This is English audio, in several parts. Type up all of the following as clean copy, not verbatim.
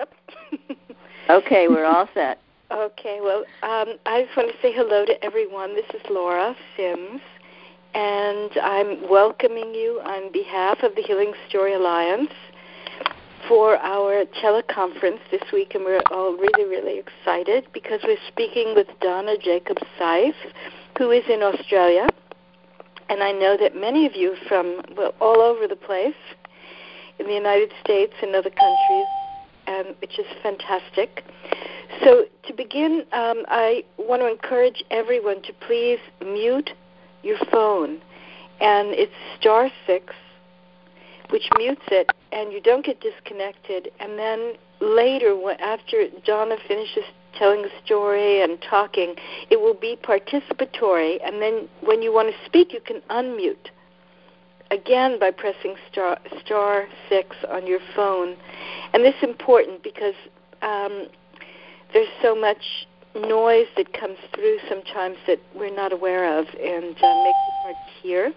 Okay, we're all set. Okay, well, I just want to say hello to everyone. This is Laura Sims, and I'm welcoming you on behalf of the Healing Story Alliance for our teleconference this week, and we're all really, really excited because we're speaking with Donna Jacobs-Seif, who is in Australia, and I know that many of you from all over the place in the United States and other countries, which is fantastic. So to begin, I want to encourage everyone to please mute your phone, and it's *6, which mutes it, and you don't get disconnected. And then later, after Donna finishes telling a story and talking, it will be participatory, and then when you want to speak, you can unmute, again by pressing *6 on your phone. And this is important because there's so much noise that comes through sometimes that we're not aware of and makes it hard to hear.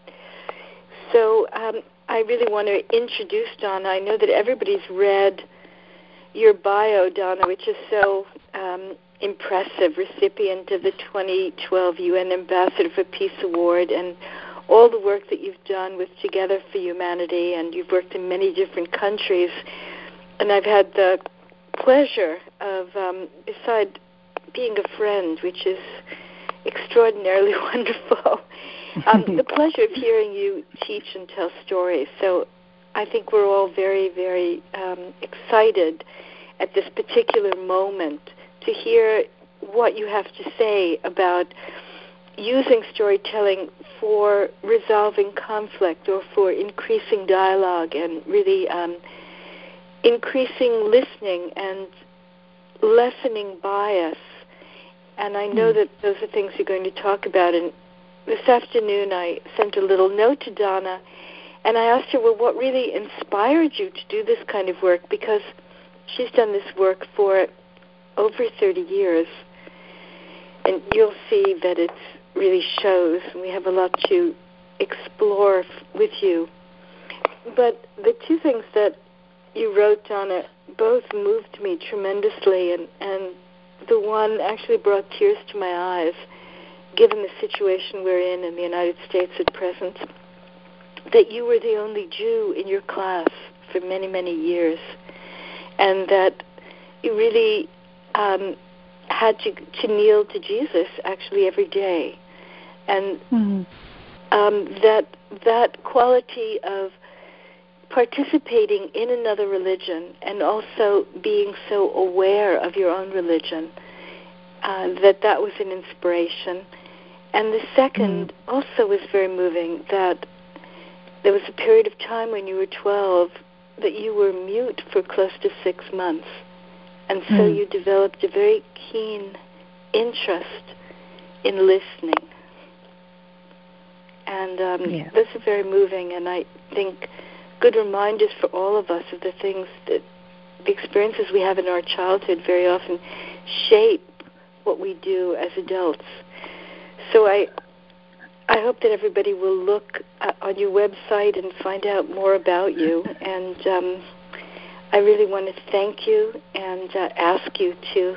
So I really want to introduce Donna. I know that everybody's read your bio, Donna, which is so impressive, recipient of the 2012 UN Ambassador for Peace Award, and all the work that you've done with Together for Humanity, and you've worked in many different countries. And I've had the pleasure of, beside being a friend, which is extraordinarily wonderful, the pleasure of hearing you teach and tell stories. So I think we're all very, very excited at this particular moment to hear what you have to say about using storytelling for resolving conflict or for increasing dialogue and really increasing listening and lessening bias. And I know that those are things you're going to talk about. And this afternoon I sent a little note to Donna, and I asked her, well, what really inspired you to do this kind of work? Because she's done this work for over 30 years. And you'll see that it really shows, and we have a lot to explore with you. But the two things that you wrote, Donna, both moved me tremendously, and the one actually brought tears to my eyes, given the situation we're in the United States at present, that you were the only Jew in your class for many, many years, and that you really had to kneel to Jesus actually every day. And that quality of participating in another religion and also being so aware of your own religion, that was an inspiration. And the second also was very moving, that there was a period of time when you were 12 that you were mute for close to 6 months. And so you developed a very keen interest in listening. And those are very moving, and I think good reminders for all of us of the things that the experiences we have in our childhood very often shape what we do as adults. So I hope that everybody will look on your website and find out more about you. And I really want to thank you and ask you to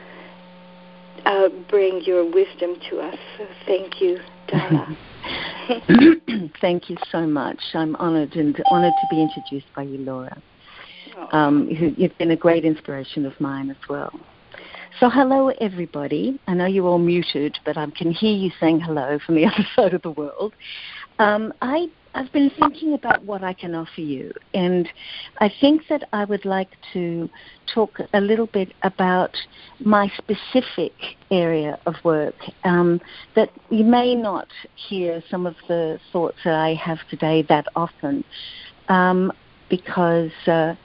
bring your wisdom to us. So thank you, Donna. Thank you so much. I'm honored to be introduced by you, Laura. You've been a great inspiration of mine as well. So hello, everybody. I know you're all muted, but I can hear you saying hello from the other side of the world. I've been thinking about what I can offer you, and I think that I would like to talk a little bit about my specific area of work, that you may not hear some of the thoughts that I have today that often, because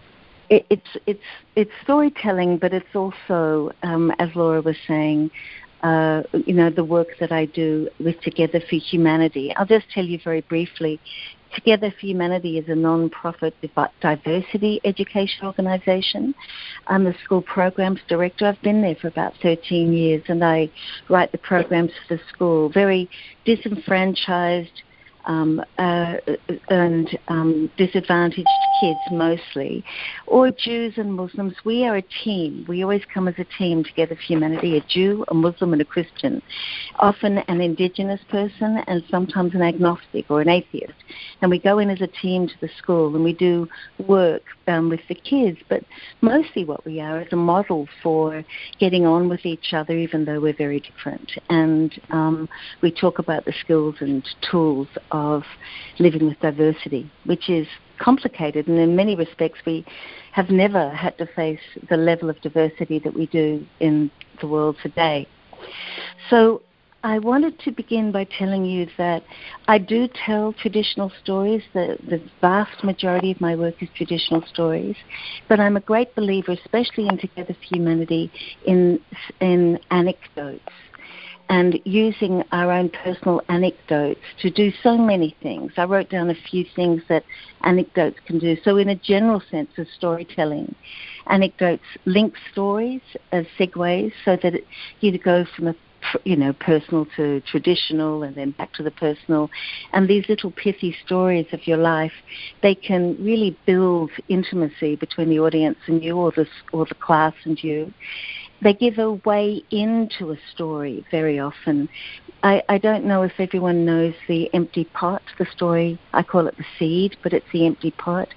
it's storytelling, but it's also, as Laura was saying, the work that I do with Together for Humanity. I'll just tell you very briefly. Together for Humanity is a non-profit diversity education organization. I'm the school programs director. I've been there for about 13 years, and I write the programs for the school. Very disenfranchised and disadvantaged kids mostly, or Jews and Muslims. We are a team. We always come as a team together for humanity, a Jew, a Muslim, and a Christian, often an indigenous person and sometimes an agnostic or an atheist. And we go in as a team to the school and we do work with the kids, but mostly what we are is a model for getting on with each other even though we're very different. And we talk about the skills and tools of living with diversity, which is complicated, and in many respects we have never had to face the level of diversity that we do in the world today. So I wanted to begin by telling you that I do tell traditional stories. The vast majority of my work is traditional stories, but I'm a great believer, especially in Together for Humanity, in anecdotes and using our own personal anecdotes to do so many things. I wrote down a few things that anecdotes can do. So in a general sense of storytelling, anecdotes link stories as segues so that you go from a personal to traditional and then back to the personal. And these little pithy stories of your life, they can really build intimacy between the audience and you, or the class and you. They give a way into a story very often. I don't know if everyone knows the empty pot, the story. I call it the seed, but it's the empty pot.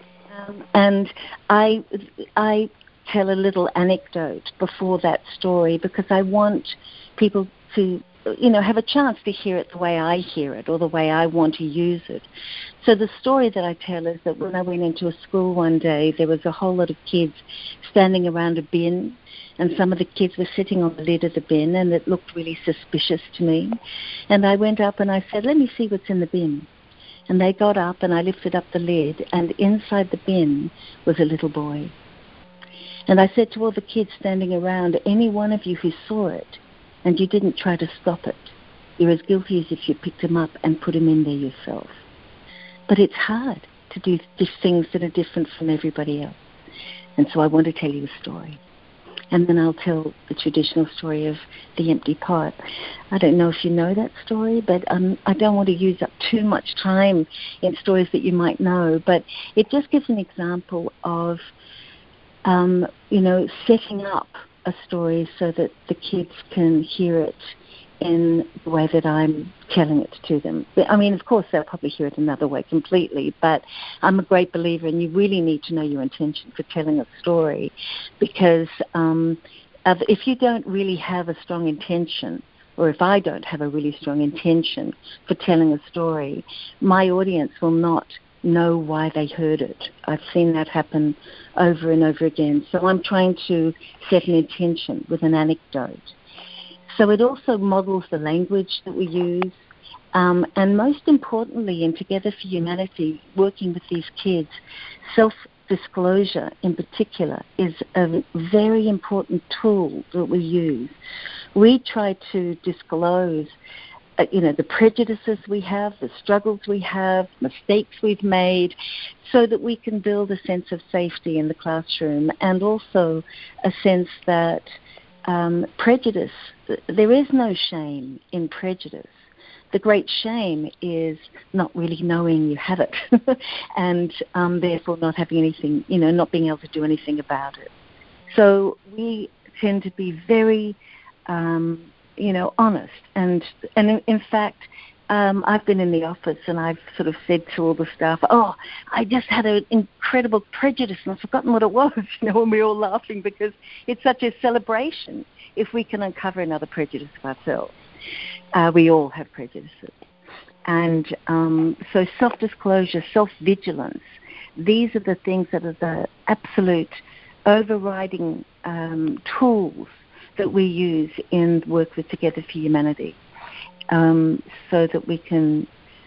And I tell a little anecdote before that story because I want people to have a chance to hear it the way I hear it or the way I want to use it. So the story that I tell is that when I went into a school one day, there was a whole lot of kids standing around a bin, and some of the kids were sitting on the lid of the bin, and it looked really suspicious to me. And I went up and I said, "Let me see what's in the bin." And they got up and I lifted up the lid, and inside the bin was a little boy. And I said to all the kids standing around, any one of you who saw it and you didn't try to stop it, you're as guilty as if you picked him up and put him in there yourself. But it's hard to do things that are different from everybody else. And so I want to tell you a story. And then I'll tell the traditional story of the empty pot. I don't know if you know that story, but I don't want to use up too much time in stories that you might know. But it just gives an example of, setting up a story so that the kids can hear it in the way that I'm telling it to them. I mean, of course, they'll probably hear it another way completely, but I'm a great believer, and you really need to know your intention for telling a story, because if you don't really have a strong intention, or if I don't have a really strong intention for telling a story, my audience will not know why they heard it. I've seen that happen over and over again. So I'm trying to set an intention with an anecdote. So it also models the language that we use. And most importantly, in Together for Humanity, working with these kids, self-disclosure in particular is a very important tool that we use. We try to disclose the prejudices we have, the struggles we have, mistakes we've made, so that we can build a sense of safety in the classroom, and also a sense that prejudice, there is no shame in prejudice. The great shame is not really knowing you have it and therefore not having anything, not being able to do anything about it. So we tend to be very honest. And in fact, I've been in the office and I've sort of said to all the staff, I just had an incredible prejudice and I've forgotten what it was, and we're all laughing because it's such a celebration if we can uncover another prejudice of ourselves. We all have prejudices. And so self-disclosure, self-vigilance, these are the things that are the absolute overriding tools that we use in work with Together for Humanity, so that we can,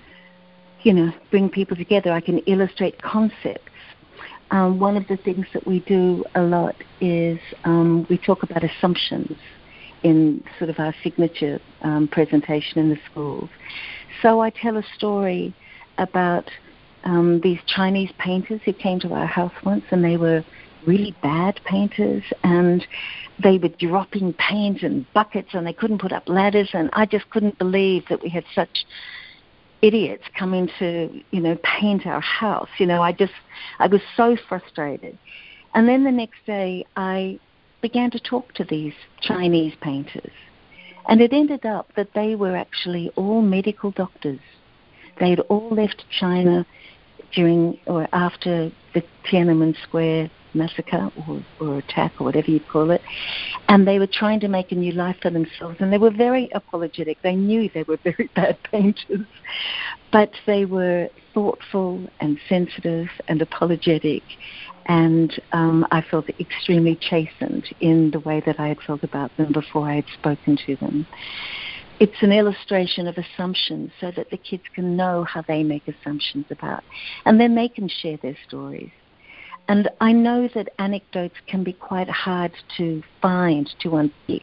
bring people together. I can illustrate concepts. One of the things that we do a lot is we talk about assumptions in sort of our signature presentation in the schools. So I tell a story about these Chinese painters who came to our house once, and they were really bad painters, and they were dropping paint and buckets, and they couldn't put up ladders, and I just couldn't believe that we had such idiots coming to, paint our house. I was so frustrated. And then the next day I began to talk to these Chinese painters. And it ended up that they were actually all medical doctors. They had all left China during or after the Tiananmen Square massacre or attack or whatever you call it, and they were trying to make a new life for themselves, and they were very apologetic. They knew they were very bad painters, but they were thoughtful and sensitive and apologetic, and I felt extremely chastened in the way that I had felt about them before I had spoken to them. It's an illustration of assumptions so that the kids can know how they make assumptions about, and then they can share their stories. And I know that anecdotes can be quite hard to find, to unpick.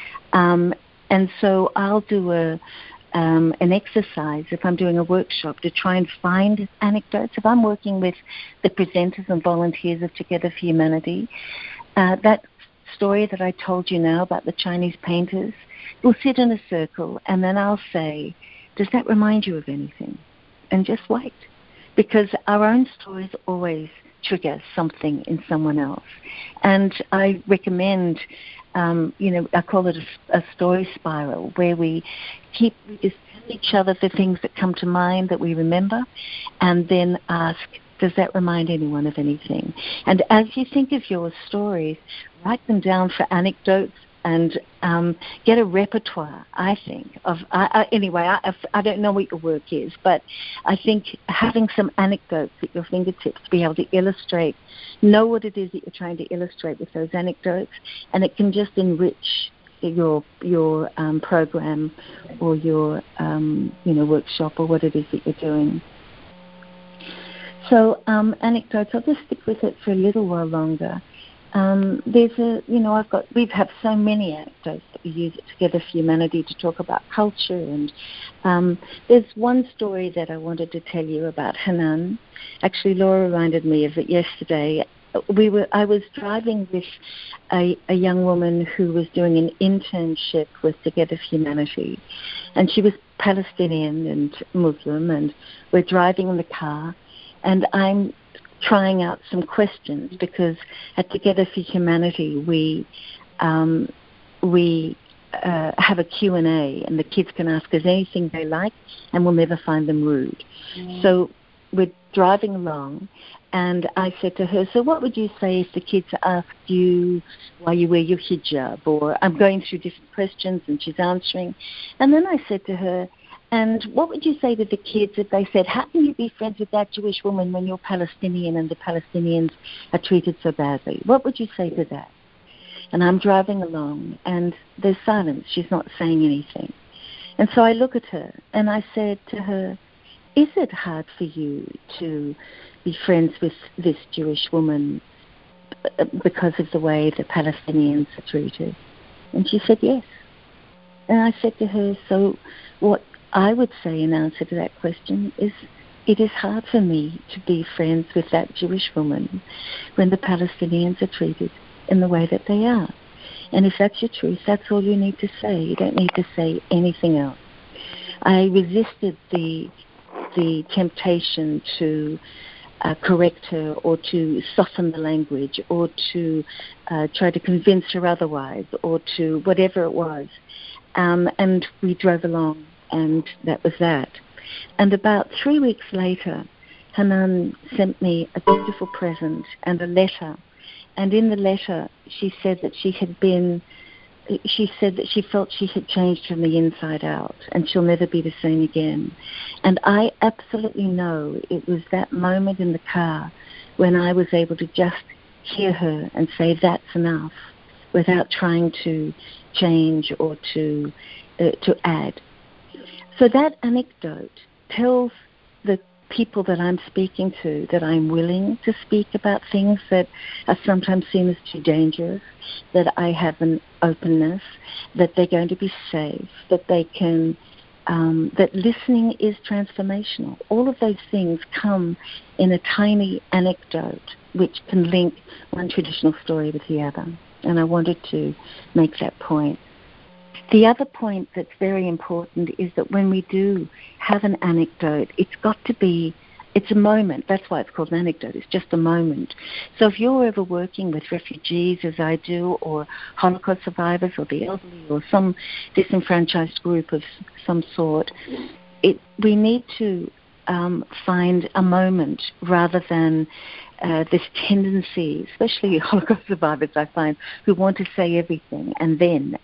And so I'll do an exercise if I'm doing a workshop to try and find anecdotes. If I'm working with the presenters and volunteers of Together for Humanity, that story that I told you now about the Chinese painters, we'll sit in a circle and then I'll say, does that remind you of anything? And just wait. Because our own stories always trigger something in someone else. And I recommend, I call it a story spiral, where we just tell each other the things that come to mind that we remember, and then ask, does that remind anyone of anything? And as you think of your stories, write them down for anecdotes and get a repertoire, I think. I don't know what your work is, but I think having some anecdotes at your fingertips to be able to illustrate, know what it is that you're trying to illustrate with those anecdotes, and it can just enrich your program or your workshop or what it is that you're doing. So anecdotes, I'll just stick with it for a little while longer. We've had so many anecdotes that we use at Together for Humanity to talk about culture, and there's one story that I wanted to tell you about Henan. Actually, Laura reminded me of it yesterday. I was driving with a young woman who was doing an internship with Together for Humanity, and she was Palestinian and Muslim, and we're driving in the car, and I'm trying out some questions because at Together for Humanity we have a Q&A, and the kids can ask us anything they like and we'll never find them rude. So we're driving along, and I said to her, so what would you say if the kids asked you why you wear your hijab? Or I'm going through different questions and she's answering. And then I said to her, and what would you say to the kids if they said, how can you be friends with that Jewish woman when you're Palestinian and the Palestinians are treated so badly? What would you say to that? And I'm driving along, and there's silence. She's not saying anything. And so I look at her, and I said to her, is it hard for you to be friends with this Jewish woman because of the way the Palestinians are treated? And she said yes. And I said to her, so what I would say in answer to that question is, it is hard for me to be friends with that Jewish woman when the Palestinians are treated in the way that they are. And if that's your truth, that's all you need to say. You don't need to say anything else. I resisted the temptation to correct her or to soften the language or to try to convince her otherwise or to whatever it was. And we drove along, and that was that. And about 3 weeks later, Hanan sent me a beautiful present and a letter. And in the letter, she said that she felt she had changed from the inside out, and she'll never be the same again. And I absolutely know it was that moment in the car when I was able to just hear her and say, that's enough, without trying to change or to add. So that anecdote tells the people that I'm speaking to that I'm willing to speak about things that are sometimes seen as too dangerous, that I have an openness, that they're going to be safe, that they can, that listening is transformational. All of those things come in a tiny anecdote which can link one traditional story with the other. And I wanted to make that point. The other point that's very important is that when we do have an anecdote, it's a moment. That's why it's called an anecdote. It's just a moment. So if you're ever working with refugees, as I do, or Holocaust survivors, or the elderly, or some disenfranchised group of some sort, we need to find a moment rather than this tendency, especially Holocaust survivors, I find, who want to say everything and then,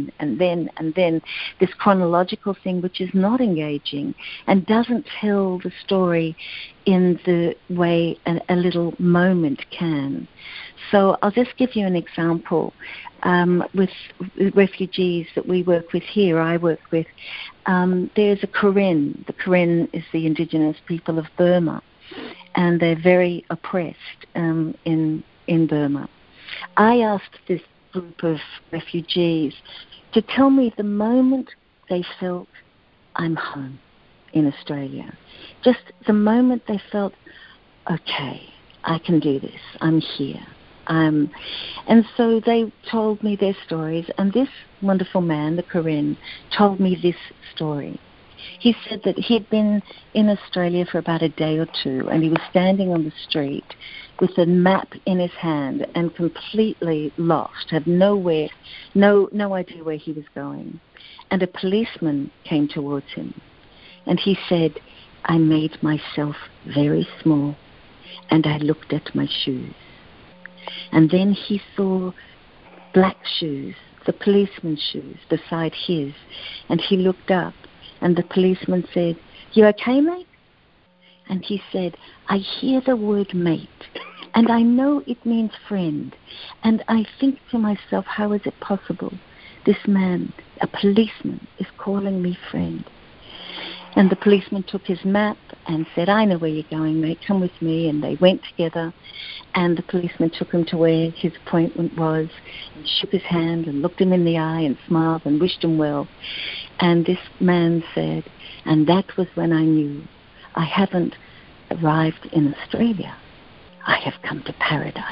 this chronological thing which is not engaging and doesn't tell the story in the way a little moment can. So I'll just give you an example. With refugees that we work with here, I work with, there's a Karen. The Karen is the indigenous people of Burma, and they're very oppressed in Burma. I asked this group of refugees to tell me the moment they felt, I'm home in Australia. Just the moment they felt, okay, I can do this, I'm here. And so they told me their stories, and this wonderful man, the Karen, told me this story. He said that he'd been in Australia for about a day or two, and he was standing on the street with a map in his hand and completely lost, had no idea where he was going. And a policeman came towards him, and he said, I made myself very small, and I looked at my shoes. And then he saw black shoes, the policeman's shoes, beside his, and he looked up, and the policeman said, you okay, mate? And he said, I hear the word mate, and I know it means friend, and I think to myself, how is it possible? This man, a policeman, is calling me friend. And the policeman took his map and said, I know where you're going, mate, come with me. And they went together, and the policeman took him to where his appointment was and shook his hand and looked him in the eye and smiled and wished him well. And this man said, and that was when I knew I haven't arrived in Australia. I have come to paradise.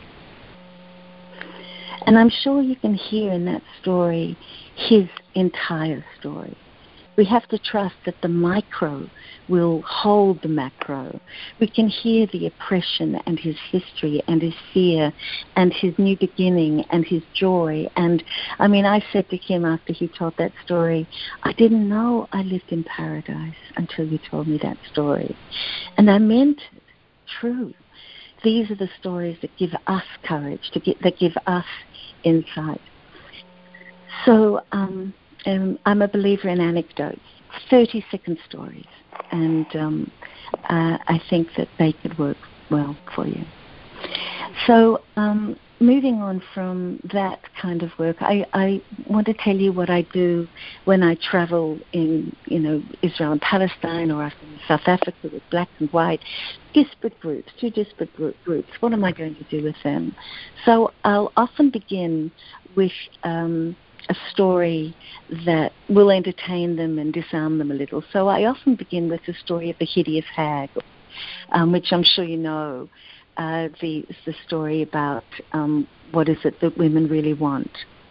And I'm sure you can hear in that story his entire story. We have to trust that the micro will hold the macro. We can hear the oppression and his history and his fear and his new beginning and his joy. And I mean, I said to him after he told that story, I didn't know I lived in paradise until you told me that story. And I meant it. True. These are the stories that give us courage, that give us insight. So, I'm a believer in anecdotes, 30-second stories, and I think that they could work well for you. So moving on from that kind of work, I want to tell you what I do when I travel in, Israel and Palestine, or I've been in South Africa with black and white, disparate groups, two disparate groups. What am I going to do with them? So I'll often begin with a story that will entertain them and disarm them a little. So I often begin with the story of the hideous hag, which I'm sure you know, the story about what is it that women really want.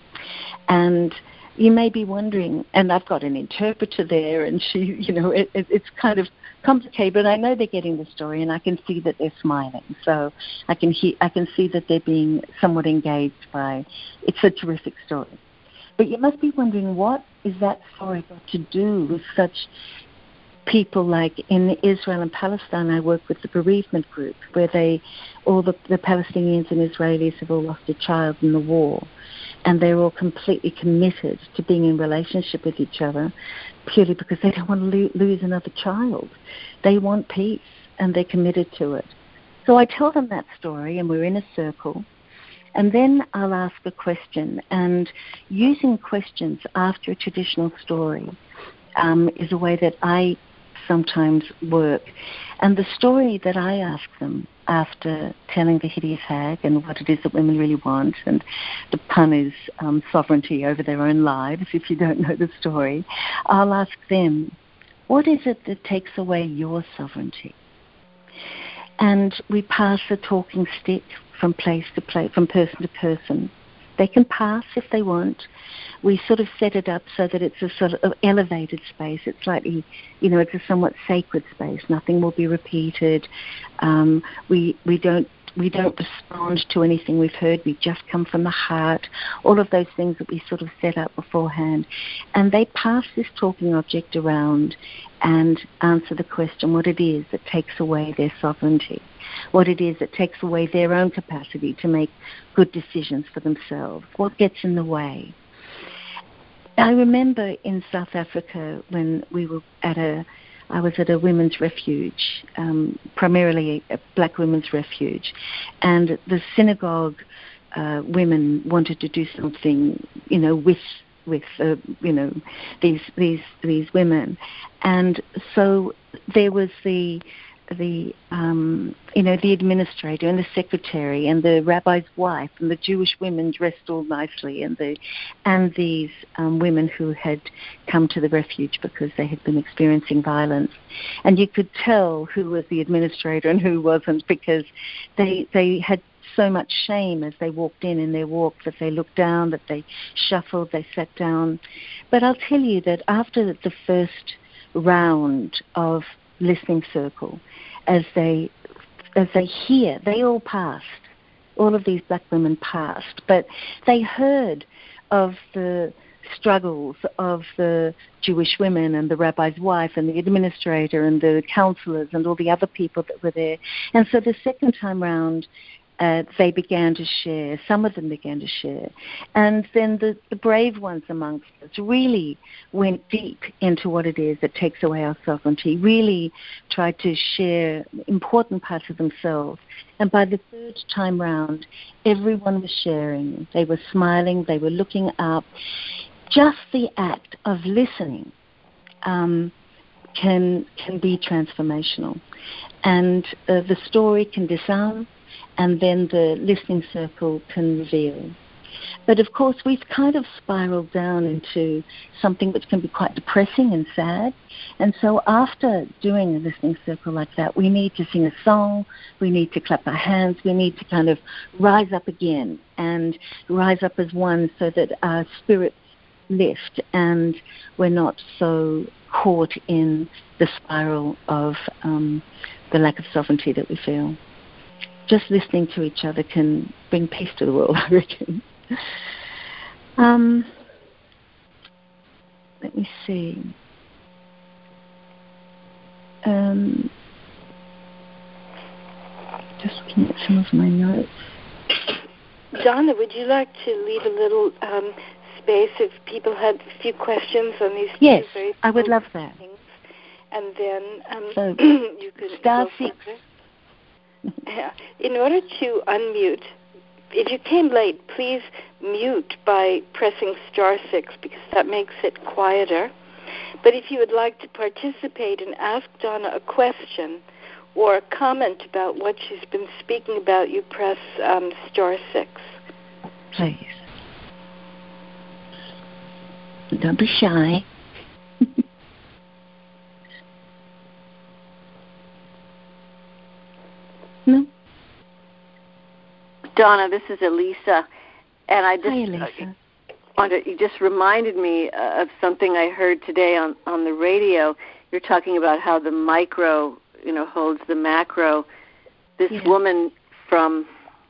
And you may be wondering, and I've got an interpreter there, and she, it's kind of complicated, but I know they're getting the story, and I can see that they're smiling. So I can see that they're being somewhat engaged by. It's a terrific story. But you must be wondering, what is that story got to do with such people like in Israel and Palestine? I work with the bereavement group, where all the Palestinians and Israelis have all lost a child in the war, and they're all completely committed to being in relationship with each other purely because they don't want to lose another child. They want peace, and they're committed to it. So I tell them that story, and we're in a circle. And then I'll ask a question, and using questions after a traditional story is a way that I sometimes work. And the story that I ask them after telling the hideous hag and what it is that women really want, and the pun is sovereignty over their own lives, if you don't know the story, I'll ask them, what is it that takes away your sovereignty? And we pass a talking stick from place to place, from person to person. They can pass if they want. We sort of set it up so that it's a sort of elevated space. It's slightly, it's a somewhat sacred space. Nothing will be repeated. We don't respond to anything we've heard. We just come from the heart. All of those things that we sort of set up beforehand. And they pass this talking object around and answer the question what it is that takes away their sovereignty, what it is that takes away their own capacity to make good decisions for themselves, what gets in the way. I remember in South Africa when I was at a women's refuge, primarily a black women's refuge, and the synagogue women wanted to do something, with these women, and so there was the administrator and the secretary and the rabbi's wife and the Jewish women dressed all nicely and these women who had come to the refuge because they had been experiencing violence, and you could tell who was the administrator and who wasn't because they had so much shame as they walked in their walk, that they looked down, that they shuffled, they sat down. But I'll tell you that after the first round of listening circle, as they hear, they all passed. All of these black women passed, but they heard of the struggles of the Jewish women and the rabbi's wife and the administrator and the counselors and all the other people that were there. And so the second time round, they began to share. Some of them began to share. And then the brave ones amongst us really went deep into what it is that takes away our sovereignty, really tried to share important parts of themselves. And by the third time round, everyone was sharing. They were smiling. They were looking up. Just the act of listening can be transformational. And the story can disarm, and then the listening circle can reveal. But of course, we've kind of spiraled down into something which can be quite depressing and sad. And so after doing a listening circle like that, we need to sing a song, we need to clap our hands, we need to kind of rise up again and rise up as one so that our spirits lift and we're not so caught in the spiral of the lack of sovereignty that we feel. Just listening to each other can bring peace to the world, I reckon. Let me see. Just looking at some of my notes. Donna, would you like to leave a little space if people had a few questions on these yes, two very I would love that. things? And then so you could star 6. In order to unmute, if you came late, please mute by pressing star 6 because that makes it quieter. But if you would like to participate and ask Donna a question or a comment about what she's been speaking about, you press star 6. Please. Don't be shy. No. Donna, this is Elisa, and I just Hi, Elisa. You just reminded me of something I heard today on the radio. You're talking about how the micro, holds the macro. This woman from,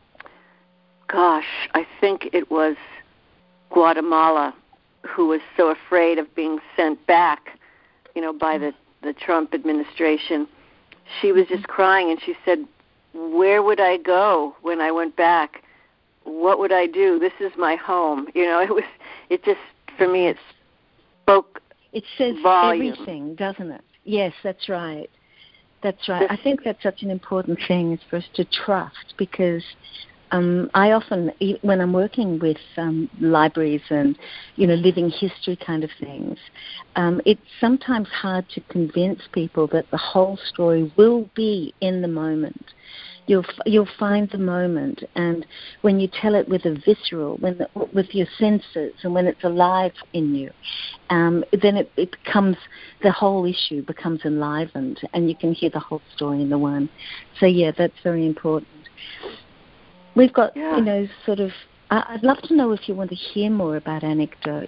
I think it was Guatemala, who was so afraid of being sent back, by the Trump administration. She was just crying, and she said, where would I go when I went back? What would I do? This is my home. It just, for me, it spoke It says volume. Everything, doesn't it? Yes, that's right. That's right. I think that's such an important thing is for us to trust because I often, when I'm working with libraries and, living history kind of things, it's sometimes hard to convince people that the whole story will be in the moment. You'll find the moment, and when you tell it with a visceral, with your senses, and when it's alive in you, then it becomes, the whole issue becomes enlivened, and you can hear the whole story in the one. So yeah, that's very important. We've got, sort of I'd love to know if you want to hear more about anecdotes.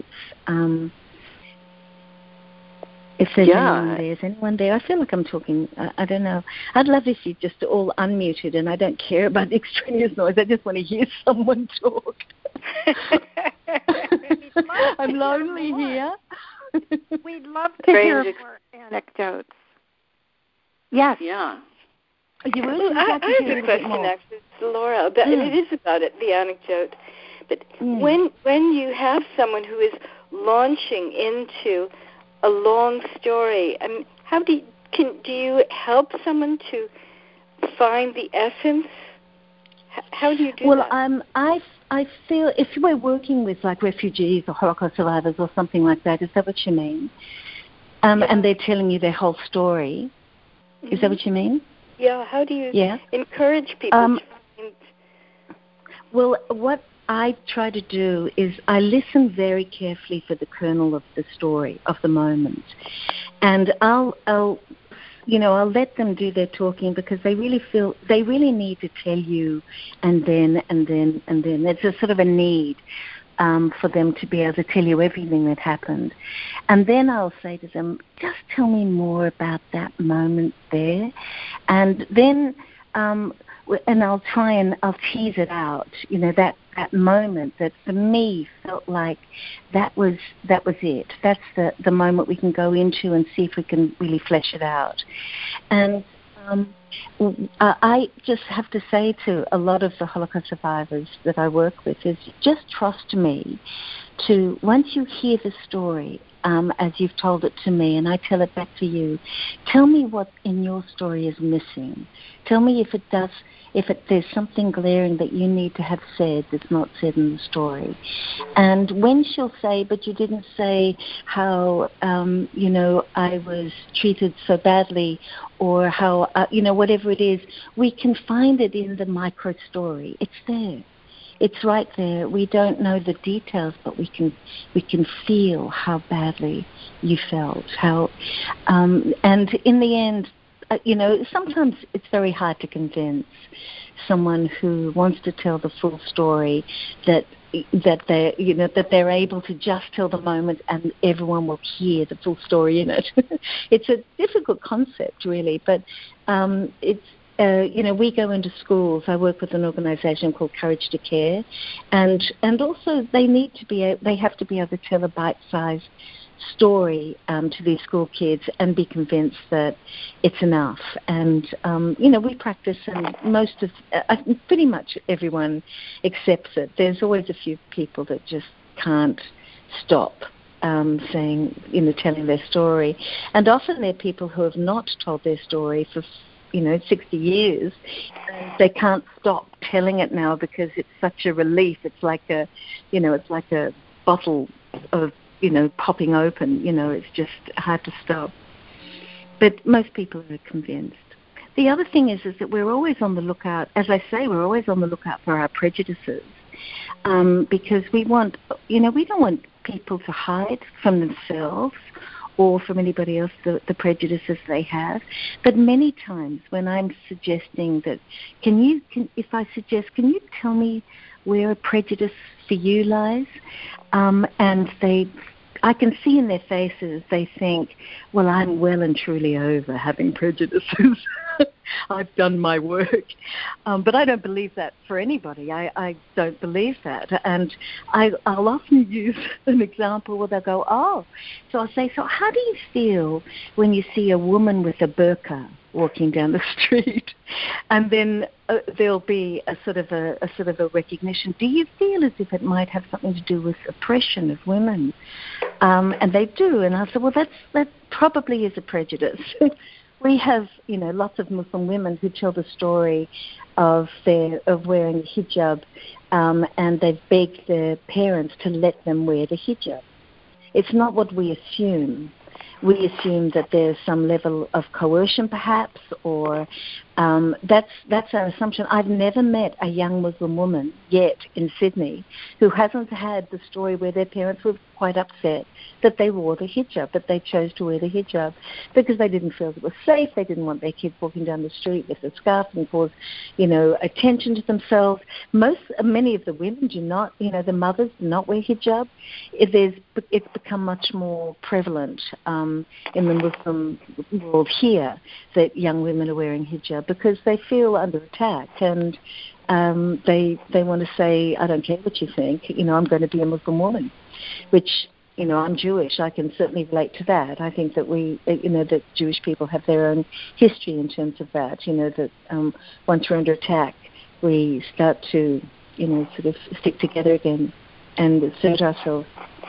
If there's anyone there. Is anyone there? I feel like I'm talking, I don't know. I'd love if you just all unmuted, and I don't care about the extraneous noise. I just want to hear someone talk. I'm lonely here. We'd love to hear more anecdotes. Yes. Yeah. You I have a question, actually, to Laura, and it is about it, the anecdote. But when you have someone who is launching into a long story, I mean, how do you help someone to find the essence? How do you do that? Well, I feel if we're working with like refugees or Holocaust survivors or something like that, is that what you mean? And they're telling you their whole story. Is that what you mean? Yeah. How do you encourage people to find? Well, what I try to do is I listen very carefully for the kernel of the story, of the moment. And I'll let them do their talking because they really need to tell you and then. It's a sort of a need for them to be able to tell you everything that happened. And then I'll say to them, just tell me more about that moment there. And then and I'll tease it out, that moment that for me felt like that was it. That's the moment we can go into and see if we can really flesh it out. And I just have to say to a lot of the Holocaust survivors that I work with is just trust me to, once you hear the story, as you've told it to me, and I tell it back to you, tell me what in your story is missing. Tell me if there's something glaring that you need to have said that's not said in the story. And when she'll say, but you didn't say how, I was treated so badly, or how, whatever it is, we can find it in the micro story. It's there. It's right there. We don't know the details, but we can feel how badly you felt. And in the end, sometimes it's very hard to convince someone who wants to tell the full story that they're able to just tell the moment and everyone will hear the full story in it. It's a difficult concept, really, but it's. We go into schools. I work with an organisation called Courage to Care, and also they have to be able to tell a bite-sized story to these school kids and be convinced that it's enough. And we practice, and pretty much everyone accepts it. There's always a few people that just can't stop telling their story, and often they're people who have not told their story for 60 years, they can't stop telling it now because it's such a relief. It's like a bottle of, popping open. It's just hard to stop. But most people are convinced. The other thing is that we're always on the lookout. As I say, we're always on the lookout for our prejudices, because we don't want people to hide from themselves or from anybody else the prejudices they have. But many times when I'm suggesting that, can you tell me where a prejudice for you lies? And I can see in their faces, they think, well, I'm well and truly over having prejudices. I've done my work. But I don't believe that for anybody. I don't believe that. And I'll often use an example where they'll go, so I'll say, so how do you feel when you see a woman with a burqa walking down the street? And then there'll be a sort of a recognition. Do you feel as if it might have something to do with oppression of women? And they do. And I said, well, that probably is a prejudice. We have, lots of Muslim women who tell the story of wearing a hijab, and they've begged their parents to let them wear the hijab. It's not what we assume. We assume that there's some level of coercion, perhaps, or That's our assumption. I've never met a young Muslim woman yet in Sydney who hasn't had the story where their parents were quite upset that they wore the hijab, that they chose to wear the hijab because they didn't feel it was safe. They didn't want their kids walking down the street with a scarf and cause, attention to themselves. Many of the women do not, the mothers do not wear hijab. It's become much more prevalent in the Muslim world here that young women are wearing hijab because they feel under attack and they want to say, I don't care what you think, I'm going to be a Muslim woman, which, I'm Jewish. I can certainly relate to that. I think that that Jewish people have their own history in terms of that, that once we're under attack, we start to, sort of stick together again and assert ourselves.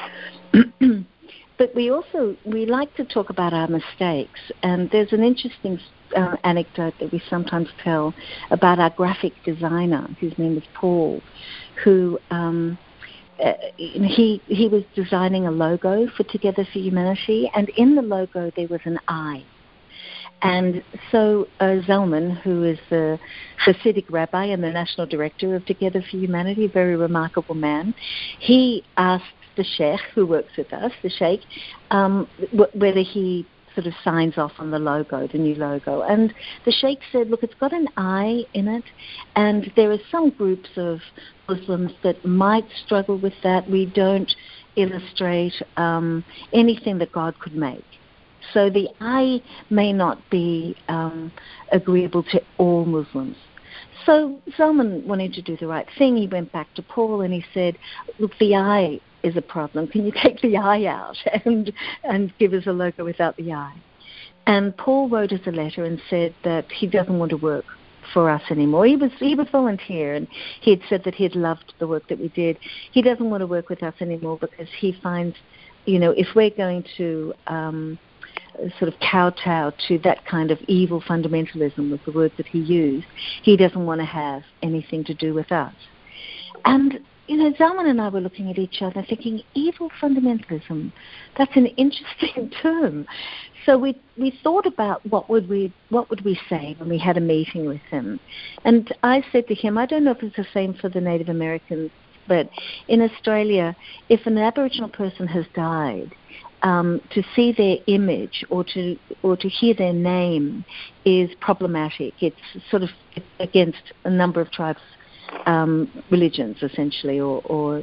But we like to talk about our mistakes, and there's an interesting anecdote that we sometimes tell about our graphic designer, whose name is Paul, who he was designing a logo for Together for Humanity, and in the logo there was an eye. And so Zalman, who is the Hasidic rabbi and the national director of Together for Humanity, a very remarkable man, he asked the sheikh who works with us, the sheikh, whether he sort of signs off on the logo, the new logo. And the sheikh said, look, it's got an eye in it, and there are some groups of Muslims that might struggle with that. We don't illustrate anything that God could make. So the eye may not be agreeable to all Muslims. So Zalman wanted to do the right thing. He went back to Paul and he said, look, the eye is a problem. Can you take the eye out and give us a logo without the eye? And Paul wrote us a letter and said that he doesn't want to work for us anymore. He was volunteer, and he had said that he had loved the work that we did. He doesn't want to work with us anymore because he finds, if we're going to sort of kowtow to that kind of evil fundamentalism was the word that he used, he doesn't want to have anything to do with us. And Zalman and I were looking at each other thinking, evil fundamentalism, that's an interesting term. So we thought about what would we say when we had a meeting with him. And I said to him, I don't know if it's the same for the Native Americans, but in Australia, if an Aboriginal person has died, to see their image or to hear their name is problematic. It's sort of against a number of tribes' religions, essentially, or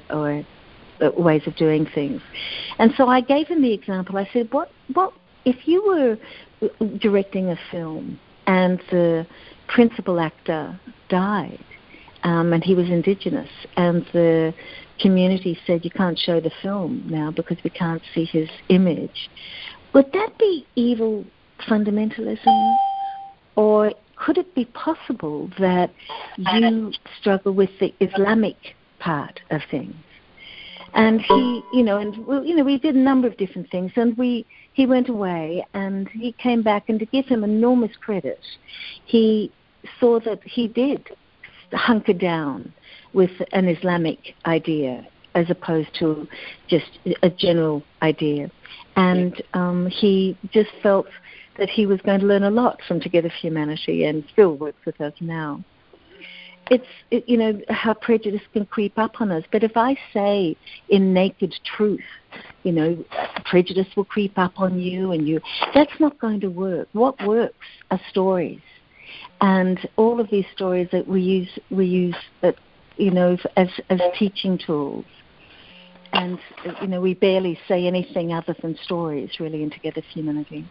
ways of doing things. And so I gave him the example. I said, what if you were directing a film and the principal actor died, and he was Indigenous, and the community said you can't show the film now because we can't see his image, would that be evil fundamentalism? Or could it be possible that you struggle with the Islamic part of things? And we did a number of different things, and he went away and he came back, and to give him enormous credit, he saw that he did hunker down with an Islamic idea as opposed to just a general idea. And he just felt that he was going to learn a lot from Together for Humanity, and still works with us now. It's how prejudice can creep up on us. But if I say in naked truth, prejudice will creep up on you, and that's not going to work. What works are stories. And all of these stories that we use that, as teaching tools. And, we barely say anything other than stories, really, in Together for Humanity.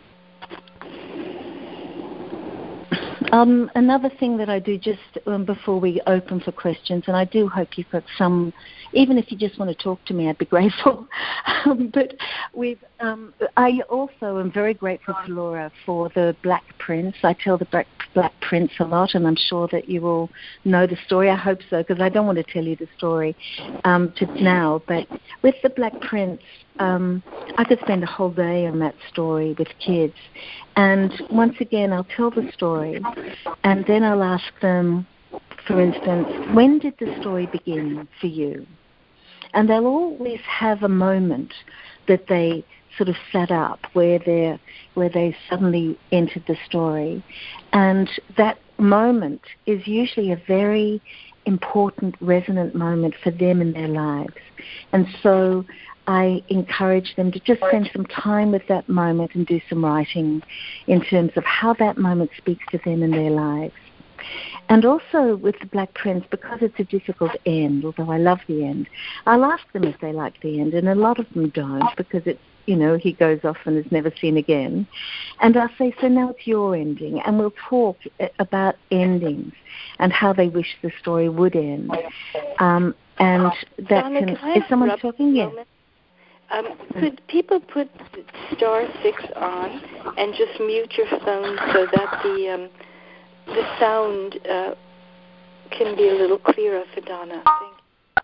Another thing that I do just before we open for questions, and I do hope you've got some, even if you just want to talk to me, I'd be grateful. But I also am very grateful to Laura for the Black Prince. I tell the Black Prince a lot, and I'm sure that you all know the story. I hope so, because I don't want to tell you the story now. But with the Black Prince, I could spend a whole day on that story with kids. And once again, I'll tell the story, and then I'll ask them, for instance, when did the story begin for you? And they'll always have a moment that they sort of sat up, where they suddenly entered the story. And that moment is usually a very important, resonant moment for them in their lives. And so I encourage them to just spend some time with that moment and do some writing in terms of how that moment speaks to them in their lives. And also with The Black Prince, because it's a difficult end, although I love the end, I'll ask them if they like the end, and a lot of them don't, because it's, he goes off and is never seen again. And I'll say, so now it's your ending, and we'll talk about endings and how they wish the story would end. And that Donna, is someone talking? Yeah. Could people put *6 on and just mute your phone so that the sound can be a little clearer for Donna? Thank you.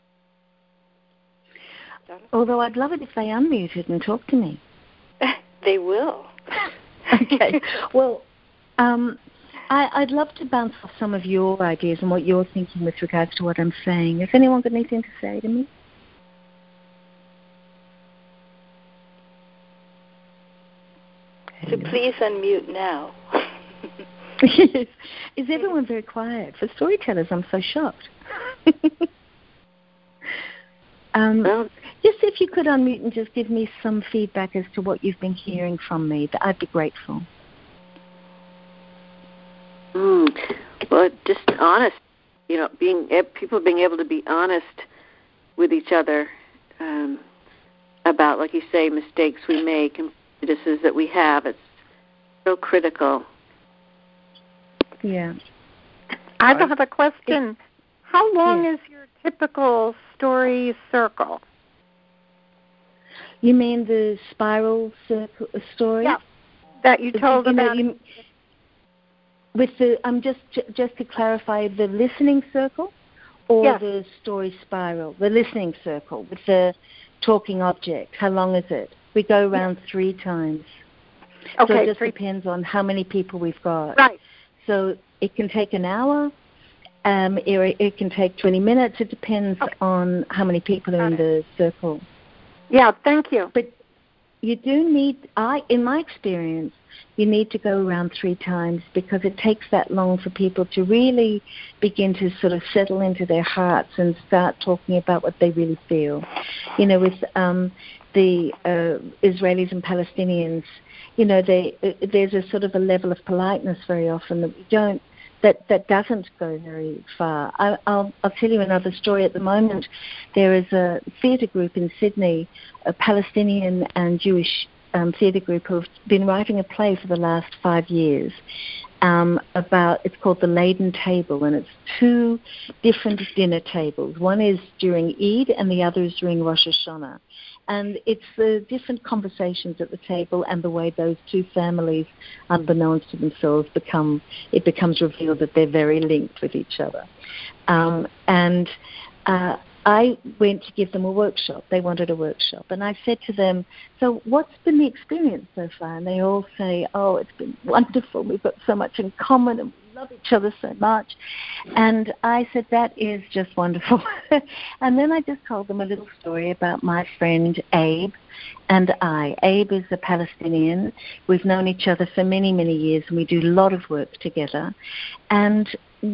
Donna? Although I'd love it if they unmuted and talk to me. They will. Okay. Well, I'd love to bounce off some of your ideas and what you're thinking with regards to what I'm saying. Has anyone got anything to say to me? So please unmute now. Yes. Is everyone very quiet? For storytellers, I'm so shocked. Just if you could unmute and just give me some feedback as to what you've been hearing from me, I'd be grateful. Well, just honest, people being able to be honest with each other about, like you say, mistakes we make and prejudices that we have. It's so critical. Yeah. I have a question. How long is your typical story circle? You mean the spiral circle story? Yeah, that you told about. With the just to clarify, the listening circle or the story spiral? The listening circle with the talking object. How long is it? We go around 3 times. Okay, so it just depends on how many people we've got. Right. So it can take an hour. It can take 20 minutes. It depends on how many people are in the circle. Yeah, thank you. But you do need, in my experience, you need to go around 3 times because it takes that long for people to really begin to sort of settle into their hearts and start talking about what they really feel. With the Israelis and Palestinians, there's a sort of a level of politeness very often that we don't, that doesn't go very far. I'll tell you another story. At the moment, there is a theatre group in Sydney, a Palestinian and Jewish theatre group who've been writing a play for the last 5 years it's called The Laden Table, and it's 2 different dinner tables. One is during Eid and the other is during Rosh Hashanah. And it's the different conversations at the table and the way those 2 families, unbeknownst to themselves, it becomes revealed that they're very linked with each other. I went to give them a workshop. They wanted a workshop. And I said to them, so what's been the experience so far? And they all say, oh, it's been wonderful. We've got so much in common and we love each other so much. And I said, that is just wonderful. And then I just told them a little story about my friend Abe and I. Abe is a Palestinian. We've known each other for many, many years, and we do a lot of work together. And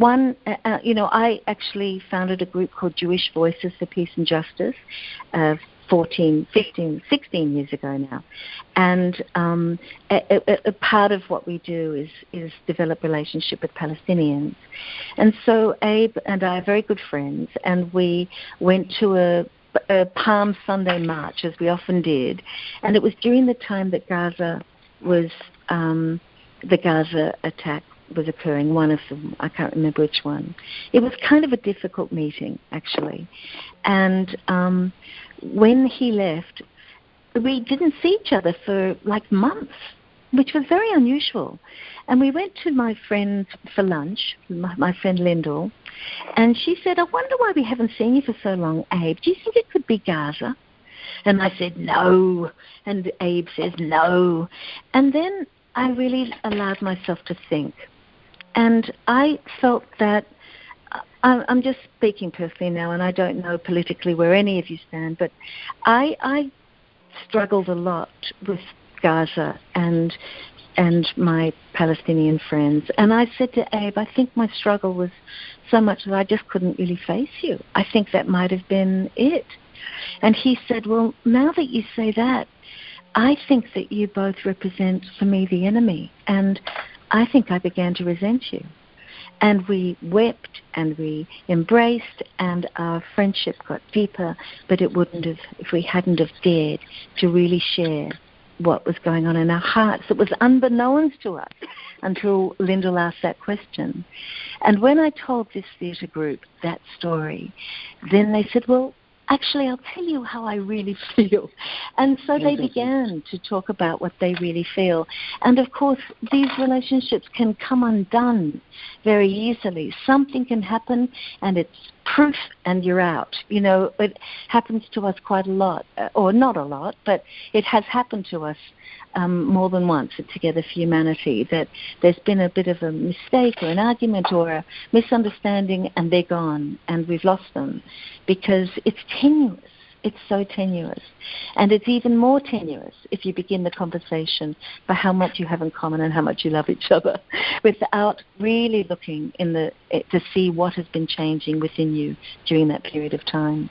I actually founded a group called Jewish Voices for Peace and Justice 14, 15, 16 years ago now. And a part of what we do is develop relationship with Palestinians. And so Abe and I are very good friends, and we went to a Palm Sunday march, as we often did. And it was during the time that Gaza was, the Gaza attack was occurring, one of them, I can't remember which one. It was kind of a difficult meeting, actually. And when he left, we didn't see each other for like months, which was very unusual. And we went to my friend for lunch, my friend Lyndall, and she said, I wonder why we haven't seen you for so long, Abe. Do you think it could be Gaza? And I said, no. And Abe says, no. And then I really allowed myself to think. And I felt that, I'm just speaking personally now, and I don't know politically where any of you stand, but I struggled a lot with Gaza and my Palestinian friends. And I said to Abe, I think my struggle was so much that I just couldn't really face you. I think that might have been it. And he said, well, now that you say that, I think that you both represent, for me, the enemy. And I think I began to resent you. And we wept and we embraced, and our friendship got deeper, but it wouldn't have if we hadn't have dared to really share what was going on in our hearts. It was unbeknownst to us until Lyndall asked that question. And when I told this theatre group that story, then they said, well, actually, I'll tell you how I really feel. And so they began to talk about what they really feel. And, of course, these relationships can come undone very easily. Something can happen, and it's proof, and you're out. You know, it happens to us quite a lot, or not a lot, but it has happened to us more than once at Together for Humanity, that there's been a bit of a mistake or an argument or a misunderstanding, and they're gone, and we've lost them because it's tenuous. It's so tenuous. And it's even more tenuous if you begin the conversation for how much you have in common and how much you love each other without really looking to see what has been changing within you during that period of time.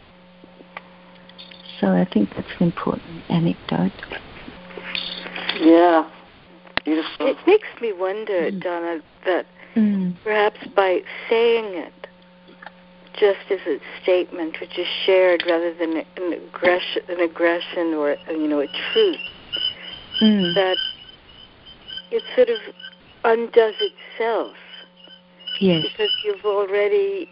So I think that's an important anecdote. Yeah, beautiful. It makes me wonder, Donna, that perhaps by saying it just as a statement which is shared rather than an aggression or a truth, that it sort of undoes itself. Yes. Because you've already,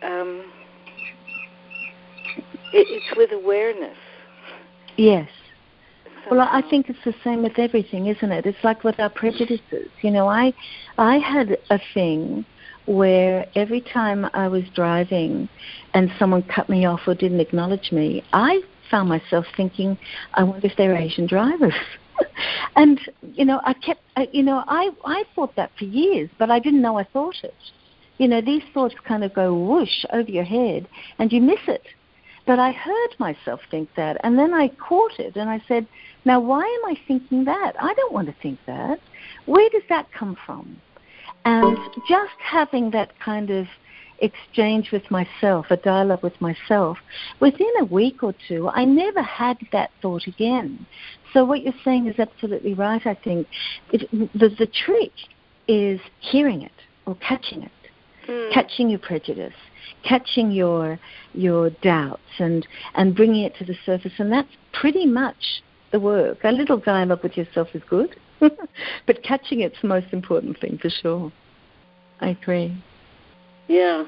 it's with awareness. Yes. Well, I think it's the same with everything, isn't it? It's like with our prejudices. You know, I had a thing where every time I was driving and someone cut me off or didn't acknowledge me, I found myself thinking, I wonder if they're Asian drivers. And, I thought that for years, but I didn't know I thought it. These thoughts kind of go whoosh over your head and you miss it. But I heard myself think that, and then I caught it, and I said, now why am I thinking that? I don't want to think that. Where does that come from? And just having that kind of exchange with myself, a dialogue with myself, within a week or two, I never had that thought again. So what you're saying is absolutely right, I think. The trick is hearing it or catching it, catching your prejudice, catching your doubts and bringing it to the surface. And that's pretty much the work. A little dialogue with yourself is good, but catching it's the most important thing for sure. I agree. Yeah,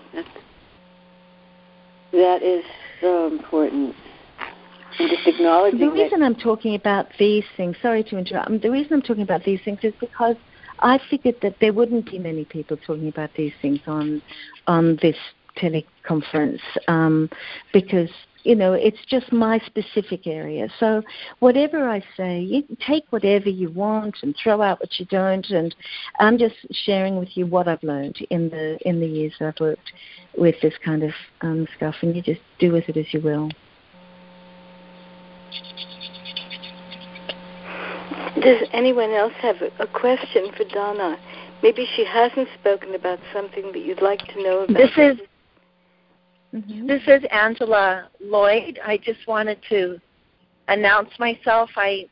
that is so important. And just acknowledging the reason I'm talking about these things, sorry to interrupt, the reason I'm talking about these things is because I figured that there wouldn't be many people talking about these things on this teleconference because, it's just my specific area. So whatever I say, you can take whatever you want and throw out what you don't, and I'm just sharing with you what I've learned in the years that I've worked with this kind of stuff, and you just do with it as you will. Does anyone else have a question for Donna? Maybe she hasn't spoken about something that you'd like to know about. This is Angela Lloyd. I just wanted to announce myself. Hi,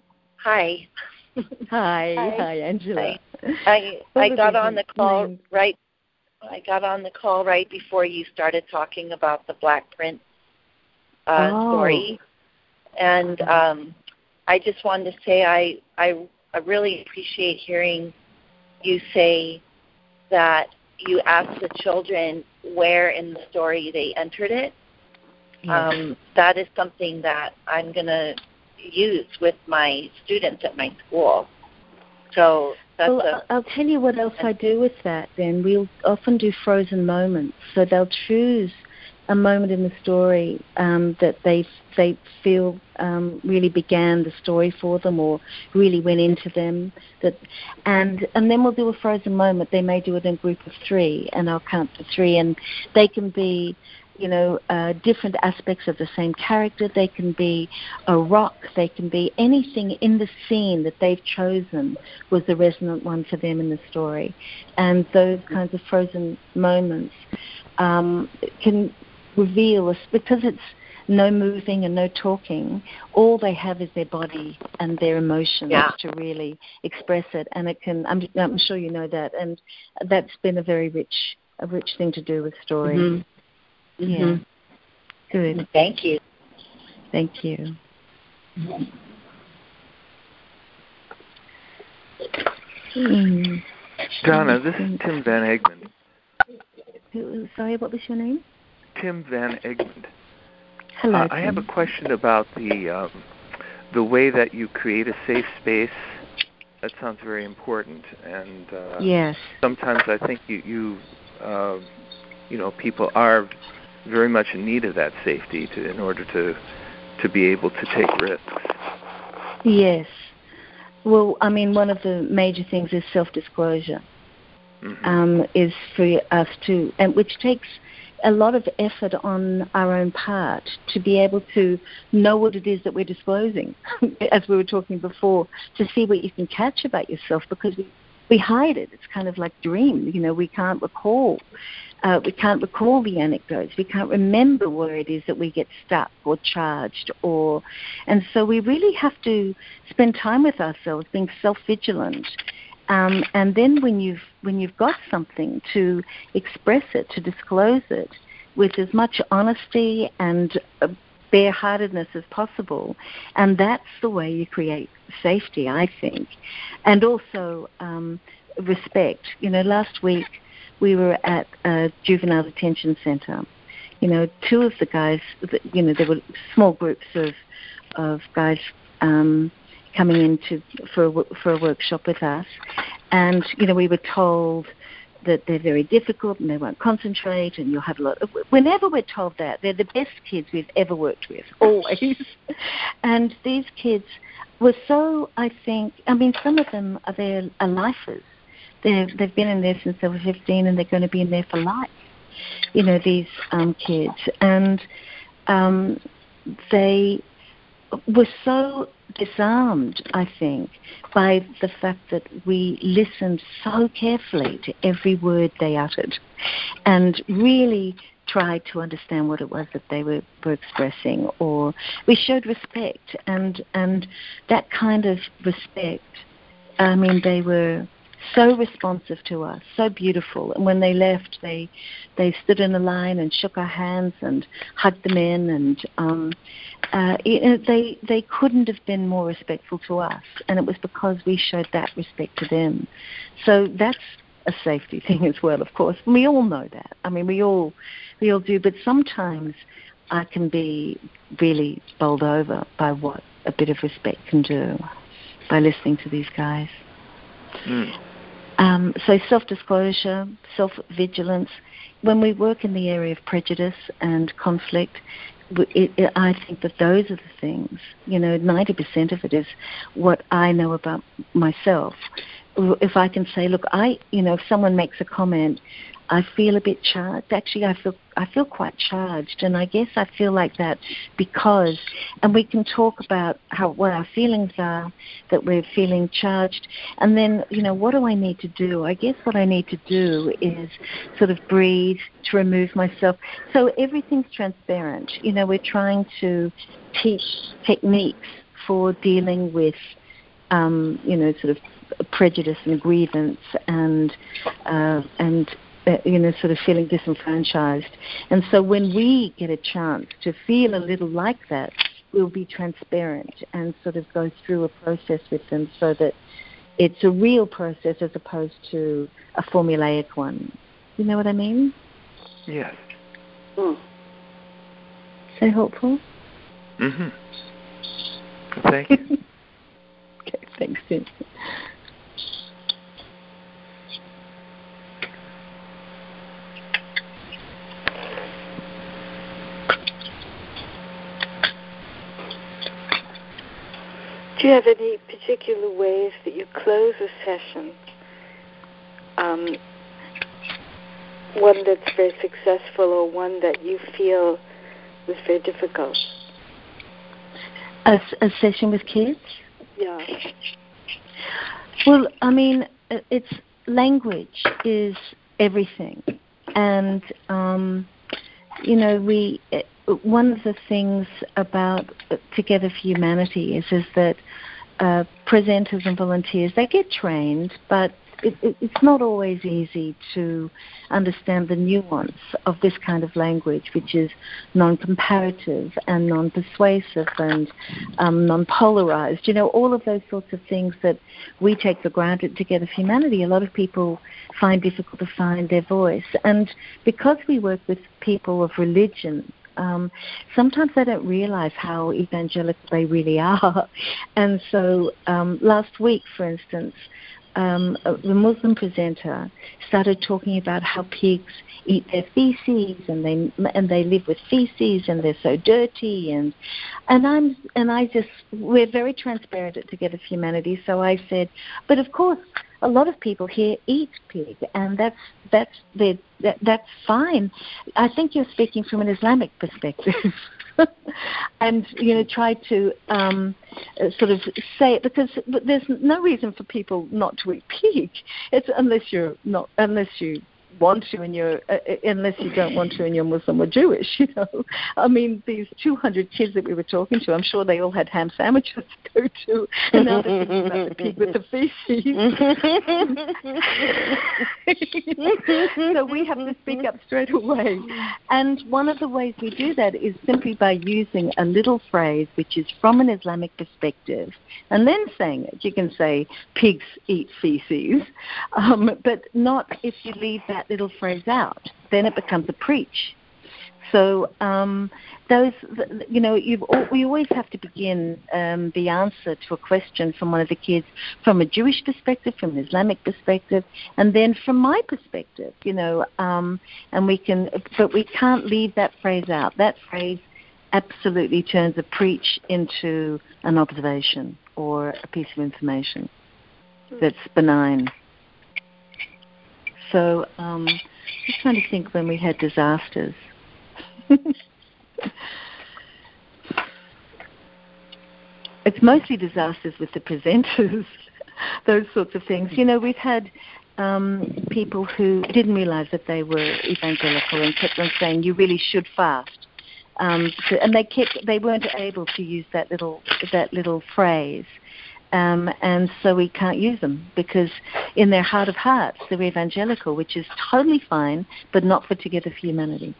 Angela. I got on the call right. I got on the call right before you started talking about the Black Prince story, and I just wanted to say I really appreciate hearing you say that you asked the children where in the story they entered it. Yes. That is something that I'm going to use with my students at my school. So I'll tell you what else I do with that then. We'll often do frozen moments. So they'll choose a moment in the story that they feel really began the story for them or really went into them. And then we'll do a frozen moment. They may do it in a group of 3, and I'll count to 3, and they can be different aspects of the same character. They can be a rock. They can be anything in the scene that they've chosen was the resonant one for them in the story. And those kinds of frozen moments can reveal us, because it's no moving and no talking. All they have is their body and their emotions to really express it. And it can. I'm sure you know that, and that's been a rich thing to do with story. Mm-hmm. Yeah. Mm-hmm. Good. Thank you. Thank you. Donna, this is Tim Van Egmond. Sorry, what was your name? Tim Van Egmond. Hello, I have a question about the way that you create a safe space. That sounds very important, and yes. Sometimes I think you people are very much in need of that safety in order to be able to take risks. Yes. Well, I mean, one of the major things is self-disclosure. Is for us to, and which takes a lot of effort on our own part to be able to know what it is that we're disclosing, as we were talking before, to see what you can catch about yourself, because we hide it. It's kind of like dream. We can't recall. We can't recall the anecdotes. We can't remember where it is that we get stuck or charged, and so we really have to spend time with ourselves, being self-vigilant. And then when you've got something, to express it, to disclose it with as much honesty and bare-heartedness as possible. And that's the way you create safety, I think. And also respect. Last week we were at a juvenile detention center. Two of the guys, there were small groups of guys coming in for a workshop with us, and we were told that they're very difficult and they won't concentrate, and you'll have a lot of. Whenever we're told that, they're the best kids we've ever worked with, always. And these kids were so, I think, some of them are lifers. They've been in there since they were 15, and they're going to be in there for life. These kids, and they were so disarmed, I think, by the fact that we listened so carefully to every word they uttered and really tried to understand what it was that they were expressing, or we showed respect, and that kind of respect, they were so responsive to us, so beautiful. And when they left, they stood in a line and shook our hands and hugged them in, and they couldn't have been more respectful to us, and it was because we showed that respect to them. So that's a safety thing as well, of course. And we all know that. We all do, but sometimes I can be really bowled over by what a bit of respect can do by listening to these guys. So self-disclosure, self-vigilance. When we work in the area of prejudice and conflict, I think that those are the things. 90% of it is what I know about myself. If I can say, look, if someone makes a comment, I feel a bit charged. Actually, I feel quite charged, and I guess I feel like that because, and we can talk about what our feelings are, that we're feeling charged, and then what do I need to do? I guess what I need to do is sort of breathe, to remove myself. So everything's transparent. We're trying to teach techniques for dealing with, sort of prejudice and grievance and sort of feeling disenfranchised. And so when we get a chance to feel a little like that, we'll be transparent and sort of go through a process with them so that it's a real process as opposed to a formulaic one. You know what I mean? Yes. Is that helpful? Mm-hmm. Thank you. Okay, thanks, Tim. Do you have any particular ways that you close a session? one that's very successful or one that you feel was very difficult? A session with kids? Yeah. Well, I mean, it's language is everything. And, one of the things about Together for Humanity is that presenters and volunteers, they get trained, but it's not always easy to understand the nuance of this kind of language, which is non-comparative and non-persuasive and non-polarized. All of those sorts of things that we take for granted Together for Humanity, a lot of people find difficult to find their voice. And because we work with people of religion, sometimes they don't realize how evangelical they really are. And so last week, for instance, the Muslim presenter started talking about how pigs eat their feces and they live with feces and they're so dirty we're very transparent at Together for Humanity. So I said, but of course a lot of people here eat pig, and that's fine. I think you're speaking from an Islamic perspective. And try to sort of say it, because there's no reason for people not to eat pig. It's unless you want to, and unless you don't want to, and you're Muslim or Jewish. I mean, these 200 kids that we were talking to, I'm sure they all had ham sandwiches to go to, and now they're thinking about the pig with the feces. So we have to speak up straight away. And one of the ways we do that is simply by using a little phrase which is from an Islamic perspective, and then saying it. You can say pigs eat feces, but not if you leave that little phrase out. Then it becomes a preach. So we always have to begin the answer to a question from one of the kids from a Jewish perspective, from an Islamic perspective, and then from my perspective, and we can't leave that phrase out. That phrase absolutely turns a preach into an observation or a piece of information that's benign. So just trying to think when we had disasters. It's mostly disasters with the presenters, those sorts of things. We've had people who didn't realize that they were evangelical and kept on saying, you really should fast. And they weren't able to use that little phrase. And so we can't use them because in their heart of hearts, they're evangelical, which is totally fine, but not for Together for Humanity.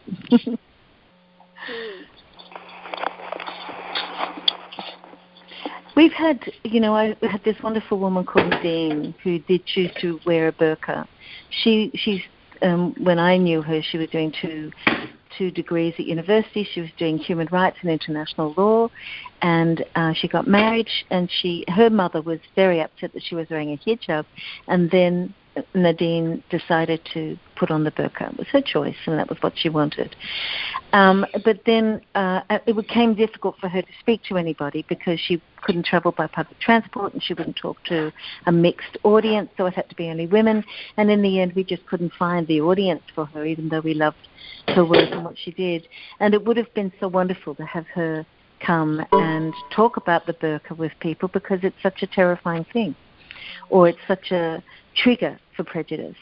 We've had, I had this wonderful woman called Nadine who did choose to wear a burqa. She's when I knew her, she was doing two degrees at university. She was doing human rights and international law, and she got married. And her mother was very upset that she was wearing a hijab, and then Nadine decided to put on the burqa. It was her choice, and that was what she wanted. But then it became difficult for her to speak to anybody because she couldn't travel by public transport and she wouldn't talk to a mixed audience, so it had to be only women. And in the end, we just couldn't find the audience for her, even though we loved her work and what she did. And it would have been so wonderful to have her come and talk about the burqa with people because it's such a terrifying thing, or it's such a trigger for prejudice.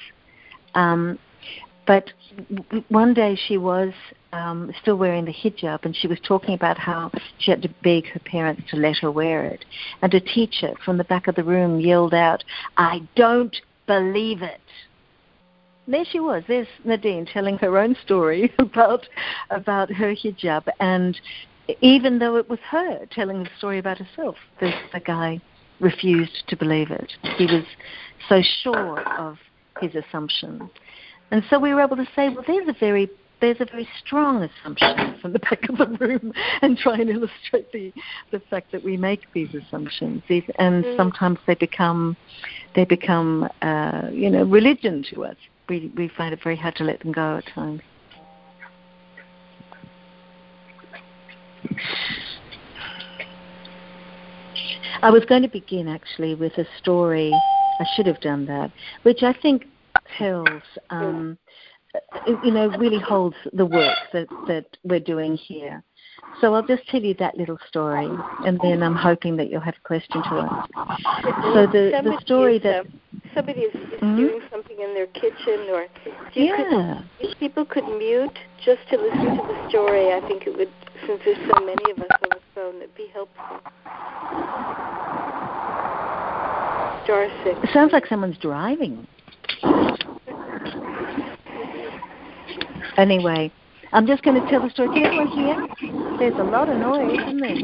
But one day she was still wearing the hijab, and she was talking about how she had to beg her parents to let her wear it. And a teacher from the back of the room yelled out, "I don't believe it." There she was. There's Nadine telling her own story about her hijab. And even though it was her telling the story about herself, the guy refused to believe it. He was so sure of his assumption. And so we were able to say, well, there's a very strong assumption from the back of the room, and try and illustrate the fact that we make these assumptions. And sometimes they become religion to us. We find it very hard to let them go at times. I was going to begin actually with a story. I should have done that, which I think tells really holds the work that we're doing here. So I'll just tell you that little story, and then I'm hoping that you'll have a question to ask. So the story that somebody is doing something in their kitchen, or if people could mute just to listen to the story, I think it would, since there's so many of us on the phone, it'd be helpful. Star 6. It sounds like someone's driving. Anyway, I'm just going to tell the story. Can everyone hear? There's a lot of noise, isn't there?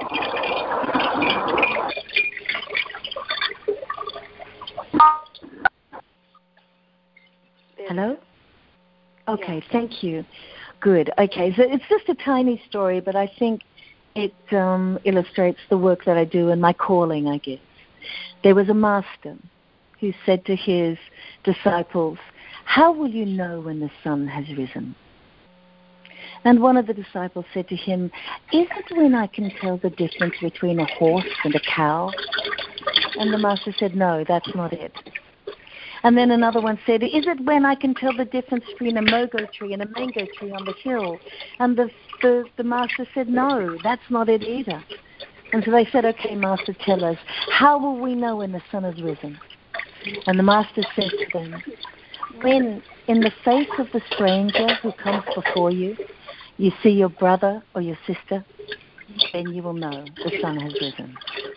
Hello? Okay, thank you. Good. Okay, so it's just a tiny story, but I think it illustrates the work that I do and my calling, I guess. There was a master who said to his disciples, "How will you know when the sun has risen?" And one of the disciples said to him, "Is it when I can tell the difference between a horse and a cow?" And the master said, "No, that's not it." And then another one said, "Is it when I can tell the difference between a mogo tree and a mango tree on the hill?" And the master said, "No, that's not it either." And so they said, "Okay, master, tell us, how will we know when the sun has risen?" And the master said to them, "When in the face of the stranger who comes before you, you see your brother or your sister, then you will know the sun has risen."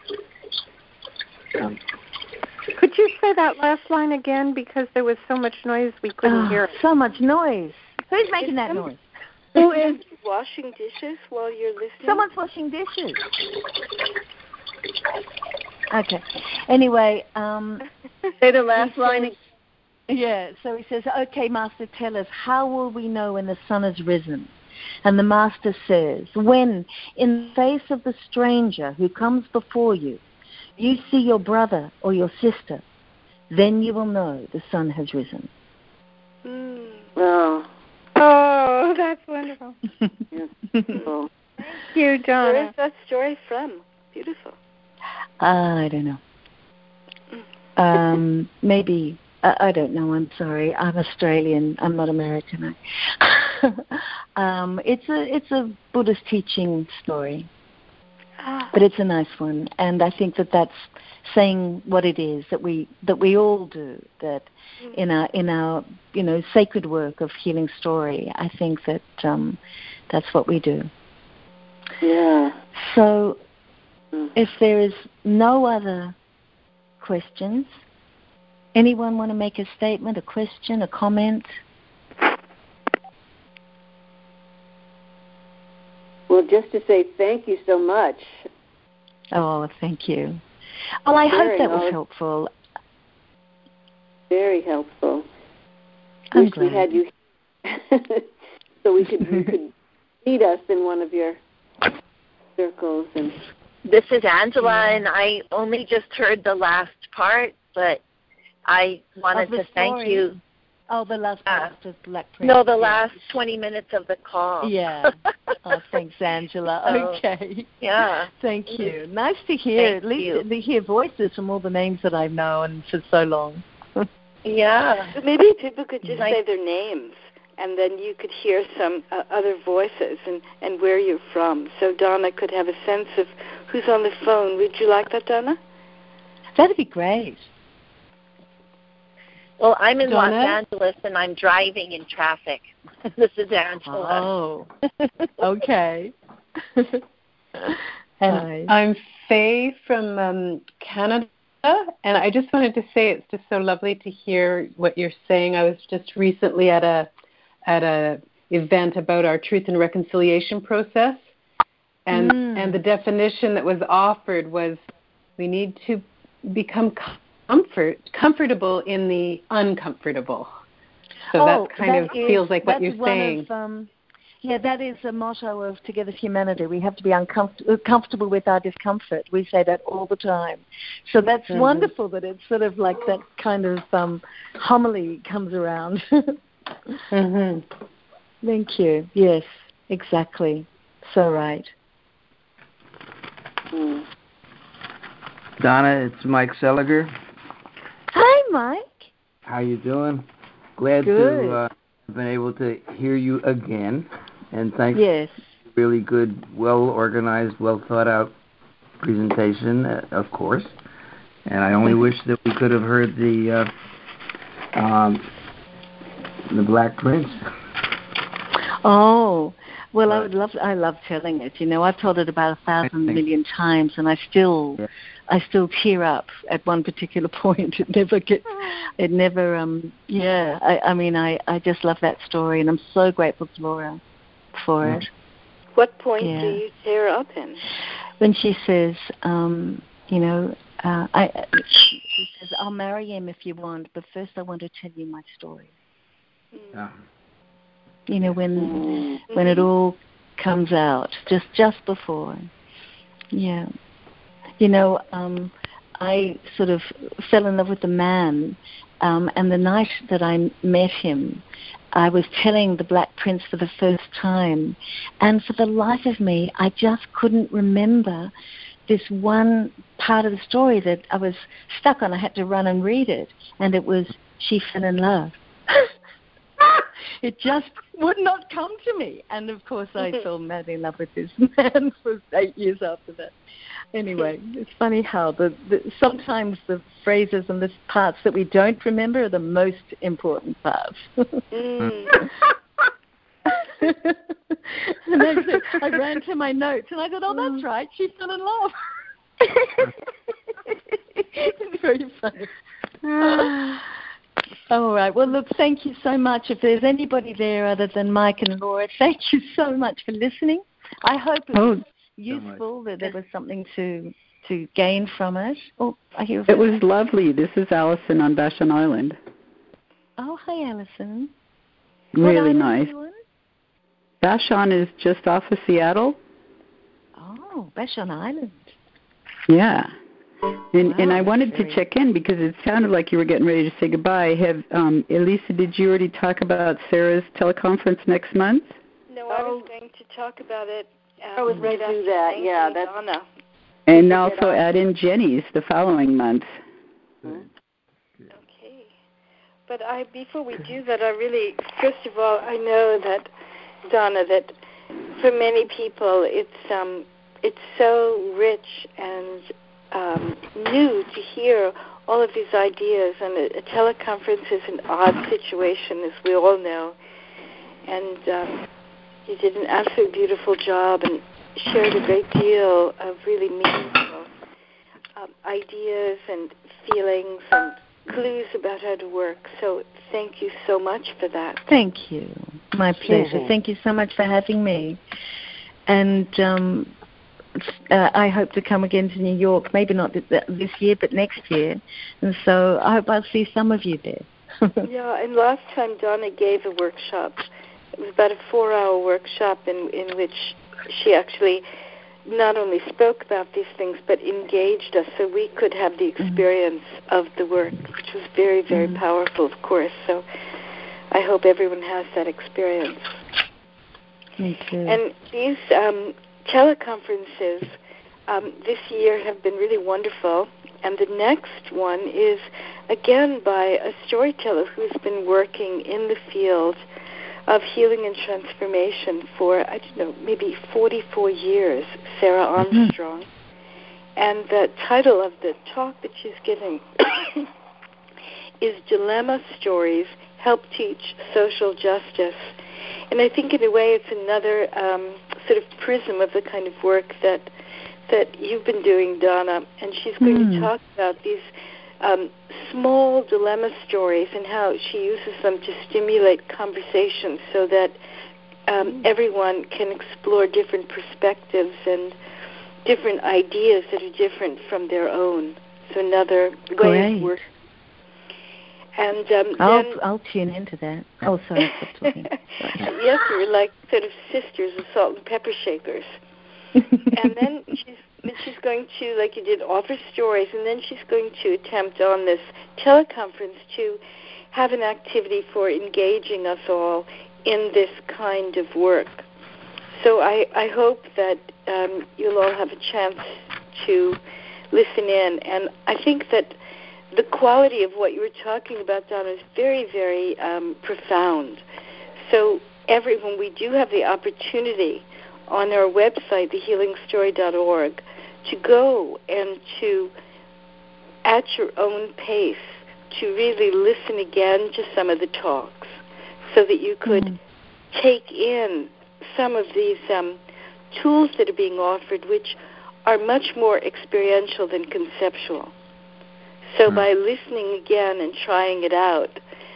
Could you say that last line again, because there was so much noise we couldn't hear it? So much noise. Who's making that noise? Who is washing dishes while you're listening? Someone's washing dishes. Okay. Anyway, say the last line. Yeah, so he says, "Okay, master, tell us, how will we know when the sun has risen?" And the master says, "When in the face of the stranger who comes before you, you see your brother or your sister, then you will know the sun has risen." Oh, that's wonderful. Beautiful. Thank you, Donna. Where is that story from? Beautiful. I don't know. Maybe, I don't know, I'm sorry. I'm Australian. I'm not American. It's a Buddhist teaching story. But it's a nice one, and I think that's saying what it is that we all do. That in our sacred work of healing story, I think that that's what we do. Yeah. So, if there is no other questions, anyone want to make a statement, a question, a comment? Well, just to say thank you so much. Oh, thank you. Well, I hope that was helpful. Very helpful. I'm Wish glad. we had you so you could meet us in one of your circles. And this is Angela, and I only just heard the last part, but I wanted to thank you. Oh, the last part of Black Prince. No, the last 20 minutes of the call. Yeah. Oh, thanks, Angela. Okay. Yeah. Thank you. Nice to hear. At least to hear voices from all the names that I've known for so long. Yeah. Maybe people could just say their names, and then you could hear some other voices and where you're from. So Donna could have a sense of who's on the phone. Would you like that, Donna? That'd be great. Well, I'm in Donna? Los Angeles, and I'm driving in traffic. This is Angela. Oh, okay. And I'm Faye from Canada, and I just wanted to say it's just so lovely to hear what you're saying. I was just recently at a event about our truth and reconciliation process, and the definition that was offered was we need to become comfortable in the uncomfortable. So that kind of feels like what you're saying. That is a motto of Together Humanity. We have to be comfortable with our discomfort. We say that all the time. So that's wonderful that it's sort of like that kind of homily comes around. Thank you. Yes, exactly. So right. Donna, it's Mike Seliger. Hi, Mike. How you doing? Glad Good. to been able to hear you again, and thanks. Yes. Really good, well-organized, well-thought-out presentation, of course. And I only wish that we could have heard the Black Prince. Oh, well, I love telling it. You know, I've told it about 1,000 million times, and I still tear up at one particular point. I just love that story, and I'm so grateful to Laura for it. What point do you tear up in? When she says, she says, I'll marry him if you want, but first I want to tell you my story. You know, when it all comes out, just before. Yeah. You know, I sort of fell in love with the man, and the night that I met him, I was telling the Black Prince for the first time, and for the life of me, I just couldn't remember this one part of the story that I was stuck on. I had to run and read it, and it was, she fell in love. It just would not come to me. And, of course, I fell madly in love with this man for 8 years after that. Anyway, it's funny how sometimes the phrases and the parts that we don't remember are the most important parts. And I ran to my notes, and I thought, oh, that's right, she fell in love. It's very funny. All right. Well, look, thank you so much. If there's anybody there other than Mike and Laura, thank you so much for listening. I hope it was useful, that there was something to gain from it. Oh, I hear it was lovely. This is Allison on Vashon Island. Oh, hi, Allison. Really nice. Vashon is just off of Seattle. Oh, Vashon Island. Yeah. And I wanted to check in because it sounded like you were getting ready to say goodbye. Elisa, did you already talk about Sarah's teleconference next month? No, I was going to talk about it. I was going to do that. Yeah, that's Donna. And also add in Jenny's the following month. Okay. But before we do that, first of all, I know that, Donna, that for many people it's so rich and new to hear all of these ideas, and a teleconference is an odd situation, as we all know. And you did an absolutely beautiful job and shared a great deal of really meaningful ideas and feelings and clues about how to work. So thank you so much for that. Thank you. My pleasure. Thank you so much for having me. And I hope to come again to New York, maybe not this year, but next year. And so I hope I'll see some of you there. Yeah, and last time Donna gave a workshop. It was about a 4-hour workshop in which she actually not only spoke about these things, but engaged us so we could have the experience of the work, which was very, very powerful, of course. So I hope everyone has that experience. Me too. And these teleconferences this year have been really wonderful, and the next one is again by a storyteller who's been working in the field of healing and transformation for, I don't know, maybe 44 years, Sarah Armstrong. And the title of the talk that she's giving is Dilemma Stories, Help Teach Social Justice. And I think in a way it's another sort of prism of the kind of work that you've been doing, Donna. And she's going to talk about these small dilemma stories and how she uses them to stimulate conversations so that everyone can explore different perspectives and different ideas that are different from their own. So another way of working. And I'll tune into that. Oh, sorry. Yes, we're like sort of sisters of salt and pepper shakers. And then she's going to, like you did, offer stories, and then she's going to attempt on this teleconference to have an activity for engaging us all in this kind of work. So I hope that you'll all have a chance to listen in. And I think that the quality of what you were talking about, Donna, is very, very profound. So everyone, we do have the opportunity on our website, thehealingstory.org, to go and to, at your own pace, to really listen again to some of the talks so that you could take in some of these tools that are being offered, which are much more experiential than conceptual. So by listening again and trying it out,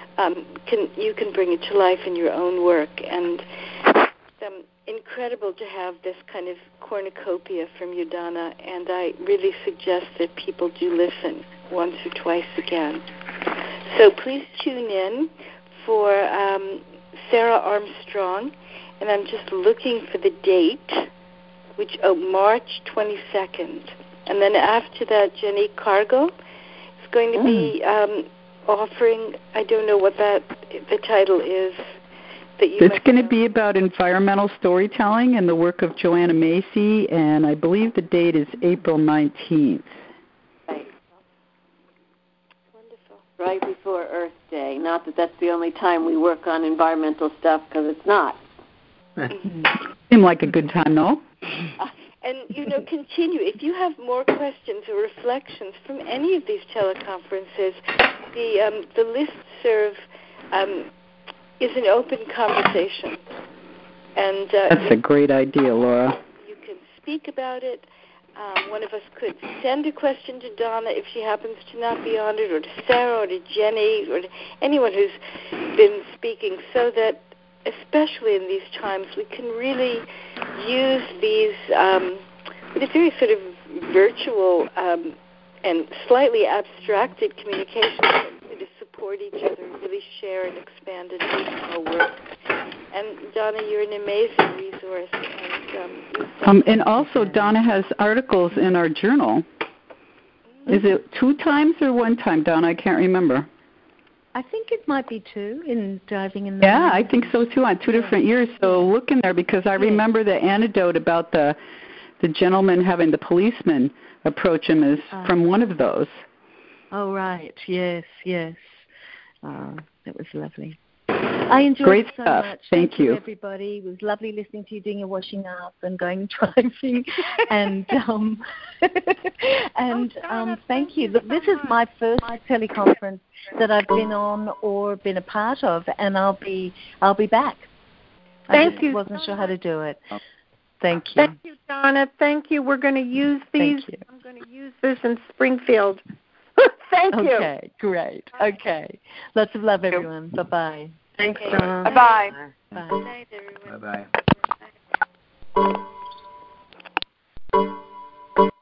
you can bring it to life in your own work. And it's incredible to have this kind of cornucopia from you, Donna, and I really suggest that people do listen once or twice again. So please tune in for Sarah Armstrong, and I'm just looking for the date, which March 22nd. And then after that, Jenny Cargill is going to be offering, I don't know what the title is. It's going to be about environmental storytelling and the work of Joanna Macy, and I believe the date is April 19th. Right. Wonderful. Right before Earth Day. Not that that's the only time we work on environmental stuff, because it's not. Seemed like a good time, though. And, continue. If you have more questions or reflections from any of these teleconferences, the listserv is an open conversation. And that's a great idea, Laura. You can speak about it. One of us could send a question to Donna if she happens to not be on it, or to Sarah, or to Jenny, or to anyone who's been speaking, so that especially in these times, we can really use these very sort of virtual and slightly abstracted communications to support each other, really share and expand and deepen our work. And Donna, you're an amazing resource. And also, Donna has articles in our journal. Is it 2 times or 1 time, Donna? I can't remember. I think it might be 2 in Diving in the Yeah, I think so too, on 2 different years. So look in there, because I remember the anecdote about the gentleman having the policeman approach him is from one of those. Oh, right. Yes. That was lovely. I enjoyed Great it so stuff. much. Thank you, everybody. It was lovely listening to you doing your washing up and going driving. And thank you. Look, this is my first teleconference that I've been on or been a part of, and I'll be back. Thank you. I wasn't sure how to do it. Thank you. Thank you, Donna. Thank you. We're going to use these. I'm going to use this in Springfield. Thank you. Okay, great. Okay. Lots of love, everyone. Bye-bye. Thanks, Donna. Bye-bye. Bye. Good night, everyone. Bye-bye.